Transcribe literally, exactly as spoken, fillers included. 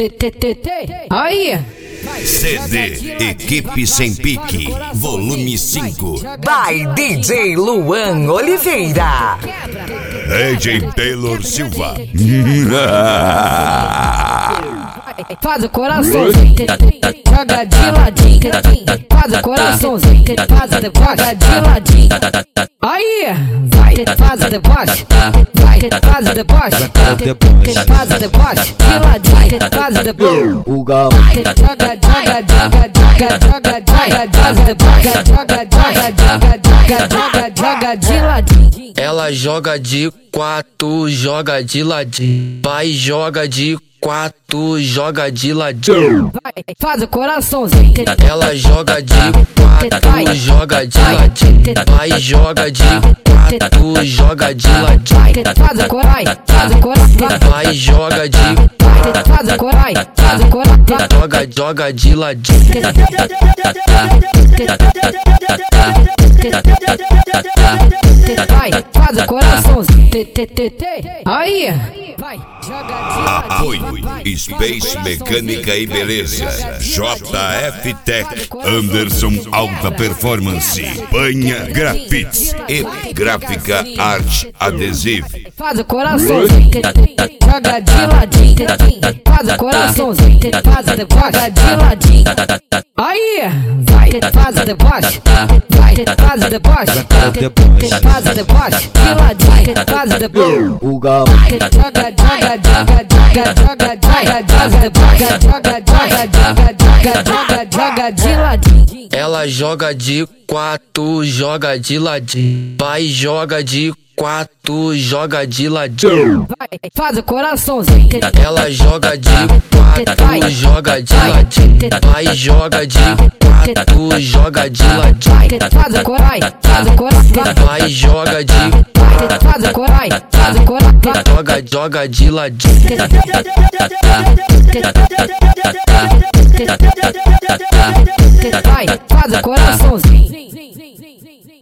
Aí! C D Equipe Sem Pique, volume cinco. By D J Luan Oliveira. D J Taylor Silva. Faz o coraçãozinho, joga de ladinho. Faz o coraçãozinho, faz o deboche de ladinho. Aí, vai, faz o deboche, vai, faz o deboche, faz o deboche de ladinho, faz o deboche. O galo Joga, joga, joga, joga, joga, joga, faz o deboche, joga, joga, joga, joga, joga, joga de ladinho. Ela joga de quatro, joga de ladinho. Vai, joga de quatro, joga de ladinho. Vai, faz o coraçãozinho. Ela joga de quatro, joga de ladinho. Vai, joga de quatro, joga de ladinho. Faz o corai, faz o corai. Vai, joga de Faz o corai, faz o corai. joga, joga de ladinho. Vai, faz o coraçãozinho. Aí, vai, joga de Apoio ladinho. Space Mecânica e Beleza, J F Tech, Anderson Alta Performance, Panha Grafites e Gráfica Arte Adesivo. Faz o coraçãozinho, joga de ladinho. Faz o coraçãozinho, faz o deboche de ladinho. Aí, vai, faz o deboche, vai, faz o deboche, faz o deboche de ladinho, faz o deboche. O galo Joga, joga, joga, joga, joga, joga, faz o deboche, joga, joga, joga, joga, joga, joga de ladinho. Ela joga de quatro, joga de ladinho. Vai, joga de quatro, joga de ladinho. Vai, faz o coraçãozinho. Ela joga de quatro, joga de ladinho. Vai, joga de quatro, joga de ladinho. Faz o corai, faz o corai. Vai, joga de Faz o corai, faz o corai. joga, joga de ladinho. Vai, faz o coraçãozinho.